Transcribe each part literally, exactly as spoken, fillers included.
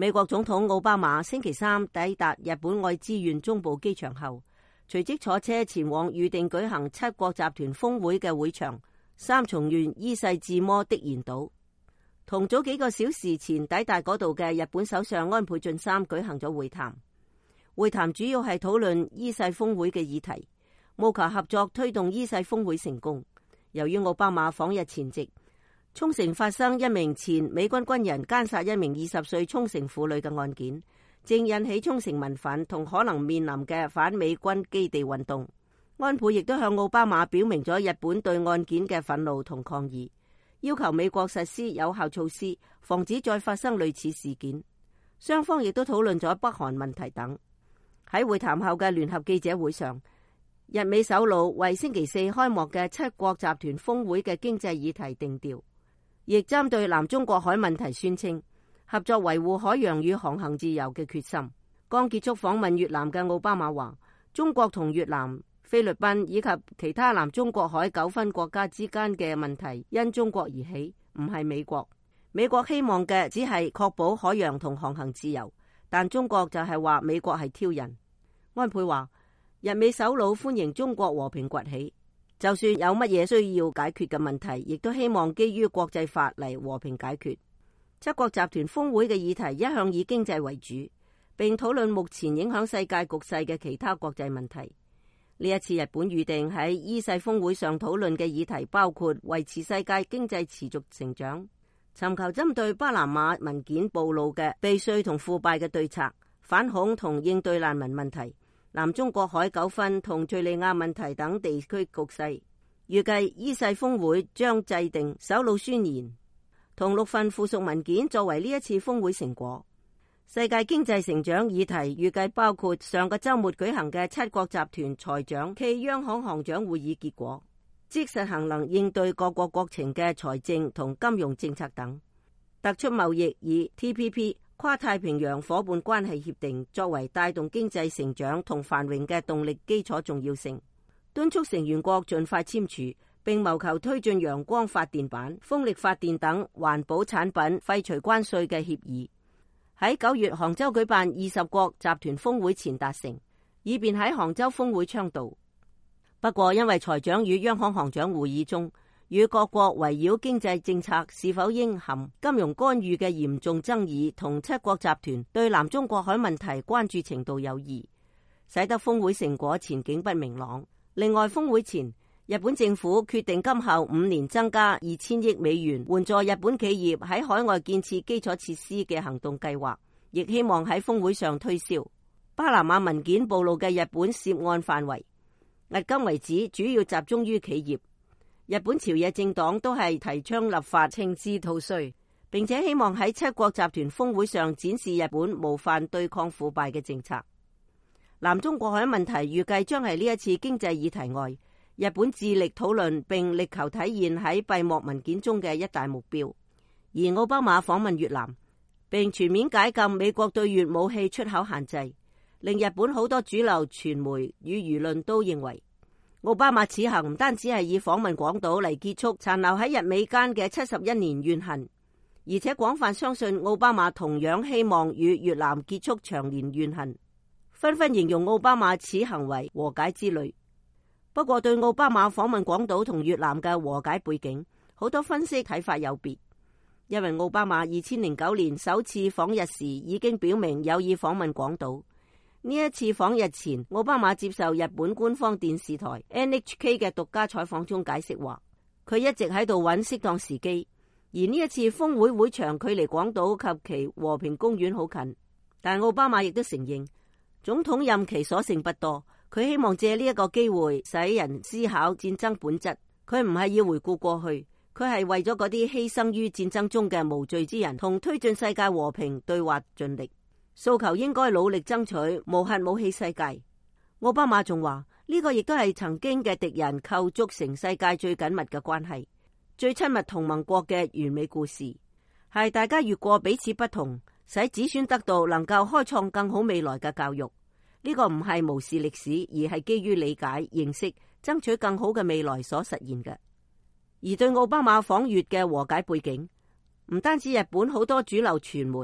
美國總統奧巴馬星期三抵達日本愛知縣中部機場後，隨即坐車前往預定舉行七國集團峰會嘅會場三重縣伊勢志摩的彥島，同早幾個小時前抵達嗰度嘅日本首相安倍晉三舉行咗會談。會談主要係討論伊勢峰會嘅議題，務求合作推動伊勢峰會成功。由於奧巴馬訪日前夕，沖繩發生一名前美軍軍人姦殺一名二十歲沖繩婦女嘅案件，正引起沖繩民憤同可能面臨嘅反美軍基地運動。安倍亦都向奧巴馬表明咗日本對案件嘅憤怒同抗議，要求美國實施有效措施，防止再發生類似事件。雙方亦都討論咗北韓問題等。喺會談後嘅聯合記者會上，日美首腦為星期四開幕嘅七國集團峰會嘅經濟議題定調，亦針對南中國海問題宣稱合作維護海洋與航行自由嘅決心。剛結束訪問越南嘅奧巴馬話，中國同越南、菲律賓以及其他南中國海糾紛國家之間嘅問題因中國而起，唔係美國。美國希望嘅只係確保海洋同航行自由，但中國就係話美國係挑釁。安倍話，日美首腦歡迎中國和平崛起，就算有乜嘢需要解決嘅問題，亦都希望基於國際法嚟和平解決。七國集團峰會嘅議題一向以經濟為主，並討論目前影響世界局勢嘅其他國際問題。呢一次日本預定喺伊勢峰會上討論嘅議題包括維持世界經濟持續成長、尋求針對巴拿馬文件暴露嘅避稅同腐敗嘅對策、反恐同應對難民問題、南中國海糾紛同敘利亞問題等地區局勢。預計伊勢峰會將制定首腦宣言同六份附屬文件作為呢一次峰會成果。世界經濟成長議題預計包括上個週末舉行嘅七國集團財長暨央行行長會議結果，即實行能應對各國國情嘅財政同金融政策等，突出貿易以 T P P 跨太平洋夥伴關係協定作為帶動經濟成長同繁榮嘅動力基礎重要性，敦促成員國盡快簽署，並謀求推進陽光發電板、風力發電等環保產品廢除關稅嘅協議，喺九月杭州舉辦二十國集團峰會前達成，以便喺杭州峰會倡導。不過因為財長與央行行長會議中與各國圍繞經濟政策是否應含金融干預嘅嚴重爭議，同七國集團對南中國海問題關注程度有異，使得峰會成果前景不明朗。另外，峰會前日本政府決定今後五年增加二千億美元援助日本企業喺海外建設基礎設施嘅行動計劃，亦希望喺峰會上推銷。巴拿馬文件暴露嘅日本涉案範圍，迄今為止主要集中於企業。日本朝野政黨都係提倡立法懲治逃稅，並且希望喺七國集團峰會上展示日本模範對抗腐敗嘅政策。南中國海問題預計將係呢一次經濟議題外，日本致力討論並力求體現喺閉幕文件中嘅一大目標。而奧巴馬訪問越南，並全面解禁美國對越武器出口限制，令日本好多主流傳媒與輿論都認為，奧巴馬此行唔單止係以訪問廣島嚟結束殘留喺日美間嘅七十一年怨恨，而且廣泛相信奧巴馬同樣希望與越南結束長年怨恨，紛紛形容奧巴馬此行為和解之旅。不過對奧巴馬訪問廣島同越南嘅和解背景，好多分析睇法有別。因為奧巴馬二千零九年首次訪日時已經表明有意訪問廣島。呢一次訪日前，奧巴馬接受日本官方電視台 N H K 嘅獨家採訪中解釋話，佢一直喺度揾適當時機，而呢一次峰會會場距離廣島及其和平公園好近。但奧巴馬亦都承認，總統任期所剩不多，佢希望借呢一個機會使人思考戰爭本質。佢唔係要回顧過去，佢係為咗嗰啲犧牲於戰爭中嘅無罪之人同推進世界和平對話盡力，訴求應該努力爭取無核武器世界。奧巴馬仲話，呢個亦都係曾經嘅敵人構築成世界最緊密嘅關係、最親密同盟國嘅完美故事，係大家越過彼此不同，使子孫得到能夠開創更好未來嘅教育。呢個唔係無視歷史，而係基於理解、認識、爭取更好嘅未來所實現嘅。而對奧巴馬訪越嘅和解背景，唔單止日本好多主流傳媒，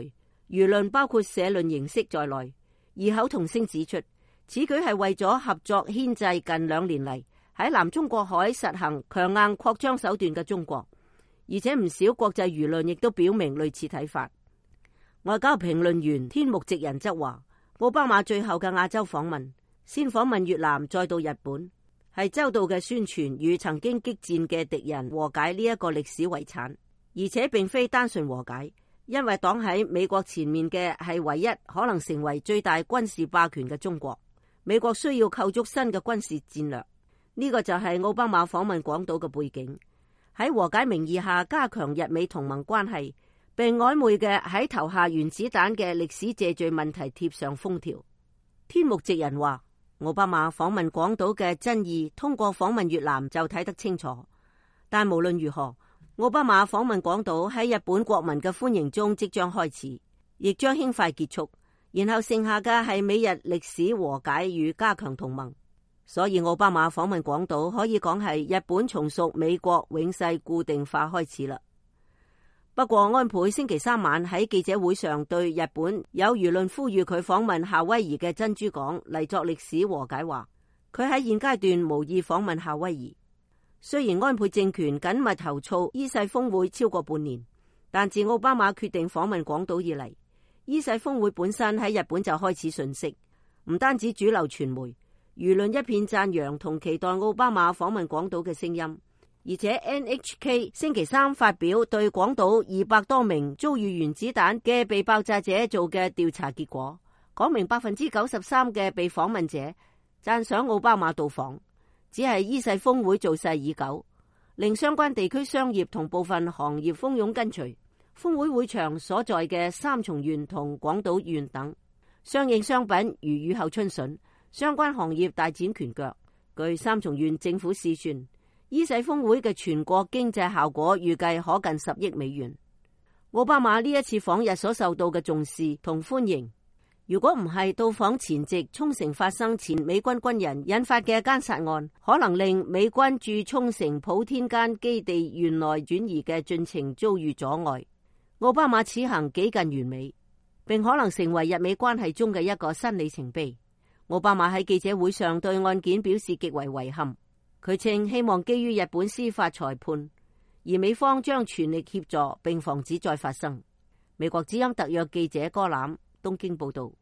輿論包括社論形式在內，異口同聲指出，此舉係為咗合作牽制近兩年嚟喺南中國海實行強硬擴張手段嘅中國，而且唔少國際輿論亦都表明類似睇法。外交評論員天目直人則話，奧巴馬最後嘅亞洲訪問，先訪問越南再到日本，係周到嘅宣傳與曾經激戰嘅敵人和解呢一個歷史遺產，而且並非單純和解，因為擋喺美國前面嘅係唯一可能成為最大軍事霸權嘅中國。美國需要構築新嘅軍事戰略，呢個就係奧巴馬訪問廣島嘅背景，喺和解名義下加強日美同盟關係，並曖昧嘅喺投下原子彈嘅歷史謝罪問題貼上封條。天目直人話，奧巴馬訪問廣島嘅真意通過訪問越南就睇得清楚，但無論如何，奧巴馬訪問廣島喺日本國民嘅歡迎中即將開始，亦將輕快結束，然後剩下嘅係美日歷史和解與加強同盟。所以奧巴馬訪問廣島可以講係日本從屬美國永世固定化開始啦。不過安倍星期三晚喺記者會上對日本有輿論呼籲佢訪問夏威夷嘅珍珠港嚟作歷史和解話，佢喺現階段無意訪問夏威夷。雖然安倍政權緊密籌措伊勢峰會超過半年，但自奧巴馬決定訪問廣島以嚟，伊勢峰會本身喺日本就開始遜色，唔單止主流傳媒，輿論一片讚揚同期待奧巴馬訪問廣島嘅聲音。而且 N H K 星期三發表對廣島二百多名遭遇原子彈嘅被爆炸者做嘅調查結果，講明百分之九十三嘅被訪問者讚賞奧巴馬到訪，只係伊勢峰會造勢已久，令相關地區商業同部分行業蜂擁跟隨。峰會會場所在嘅三重縣同廣島縣等相應商品如雨後春筍，相關行業大展拳腳。據三重縣政府試算，伊勢峰會嘅全國經濟效果預計可近十億美元。奧巴馬呢一次訪日所受到嘅重視同歡迎，如果唔係到訪前夕沖繩發生前美軍軍人引發嘅姦殺案，可能令美軍駐沖繩普天間基地縣內轉移嘅進程遭遇阻礙。奧巴馬此行幾近完美，並可能成為日美關係中嘅一個新里程碑。奧巴馬喺記者會上對案件表示極為遺憾。佢稱希望基於日本司法裁判，而美方將全力協助並防止再發生。美國之音特約記者柯攬東京報道。